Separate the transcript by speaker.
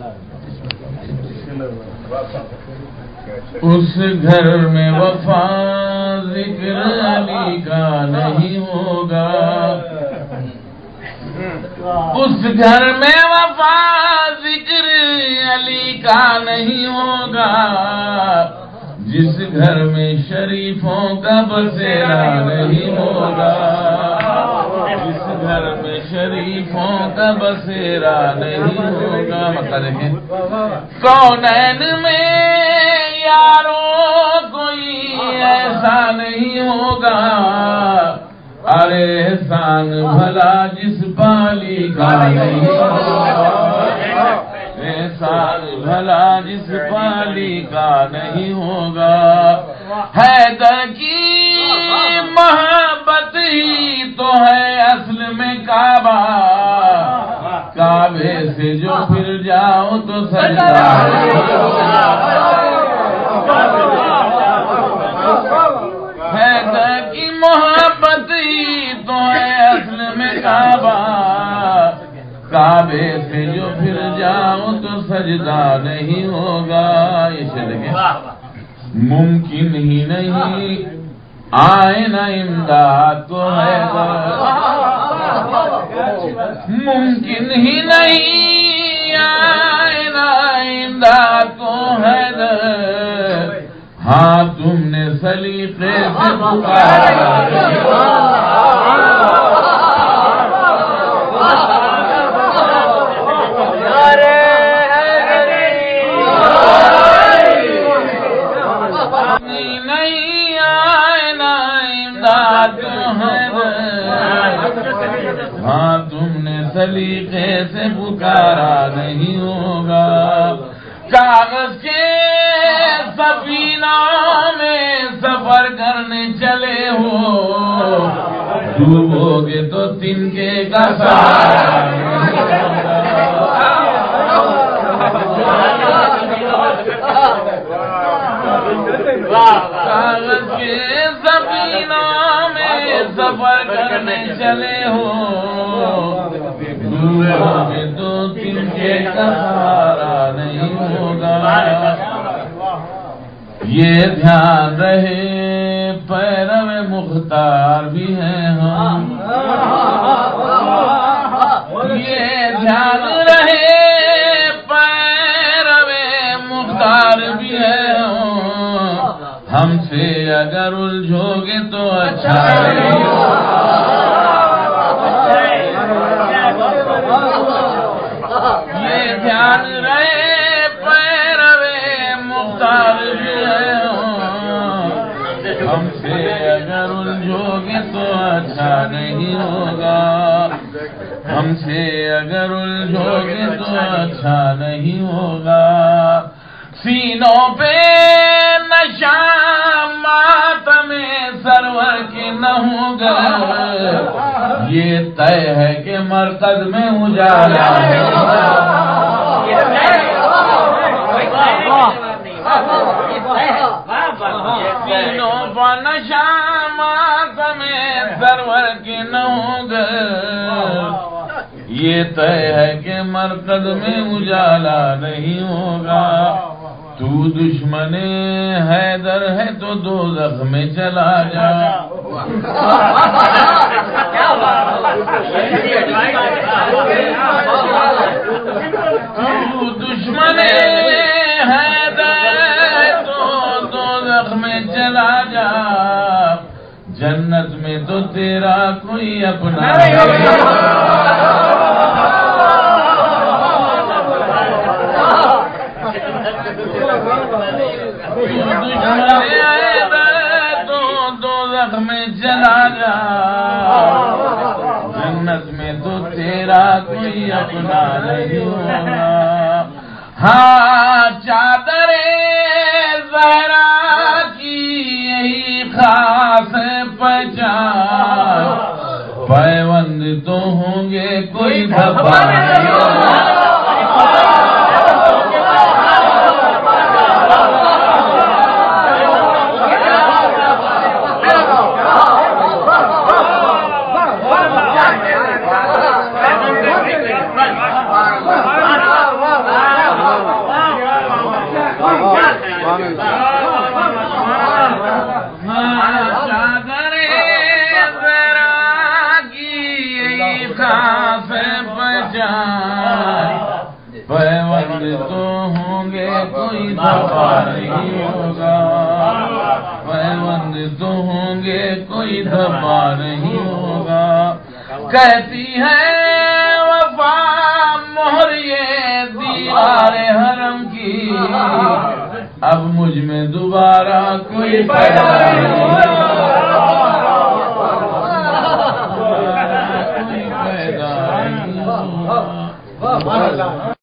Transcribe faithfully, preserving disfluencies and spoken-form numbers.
Speaker 1: اس گھر میں وفا ذکر علی کا نہیں ہوگا، اس گھر میں وفا ذکر علی کا نہیں ہوگا، جس گھر میں شریفوں کا بسیرا نہیں ہوگا، جس گھر میں شریفوں کا بسیرا نہیں ہوگا۔ مطلب دیکھیں، کونین میں یاروں کوئی ایسا نہیں ہوگا، ارے احسان بھلا جس بالی کا نہیں ہوگا، احسان بھلا جس بالی کا نہیں ہوگا۔ حیدر کی محبت ہی تو ہے اصل میں کعبہ، کعبے سے جو پھر جاؤ تو سجدہ حیدر کی محبت ہی تو ہے اصل میں کعبہ، کعبے سے جو پھر جاؤ تو سجدہ نہیں ہوگا۔ یہ شعر دیکھیں، ممکن ہی نہیں آئے نہ امداد کو حیدر، ممکن ہی نہیں آئے نہ امداد کو حیدر، ہاں تم نے سلیقے سے پکارا، نہیں آئے نا امداد ہاں تم نے سلیقے سے پکارا نہیں ہوگا۔ کاغذ کے سفینوں میں سفر کرنے چلے ہو، ڈوبو گے تو تنکے کا سہارا نہیں ہوگا۔ کاغذ کے سفینوں میں سفر کرنے چلے ہو، ڈوبو گے تو تنکے کا سہارا نہیں ہوگا۔ یہ دھیان رہے پیرو مختار بھی ہیں ہم، یہ دھیان رہے پیرو مختار بھی ہیں ہم سے اگر الجھو گے تو اچھا نہیں یہ دھیان رہے پیروے مختار بھی ہے ہم سے اگر الجھو گے تو اچھا نہیں ہوگا، ہم سے اگر الجھو گے تو اچھا نہیں ہوگا۔ سینوں پہ نشان ماتم سرور کے نہ ہوگا، یہ طے ہے کہ مرکز میں اجالا ہے۔ سینوں پہ نشان ماتم سرور کے نہ ہوگا، یہ طے ہے کہ مرکز میں اجالا نہیں ہوگا۔ تو دشمن حیدر ہے تو دوزخ میں چلا جا، تو دشمن حیدر ہے تو دوزخ میں چلا جا، جنت میں تو تیرا کوئی اپنا تو دوزخ میں چلا جا، جنت میں تو تیرا کوئی اپنا نہیں ہوگا۔ ہاں چادر زہرا کی یہی خاص پہچان، پیوند تو ہوں گے کوئی دھبا چادرے ذرا کی خاص پہچان پیوند تو ہوں گے کوئی دفع نہیں ہوگا پیوند تو ہوں گے کوئی دفع نہیں ہوگا کہتی ہے وفا مہر یہ دیوار حرم کی اب مجھ میں دوبارہ کوئی پیدا نہیں ہوگا کوئی پیدا نہیں ہوگا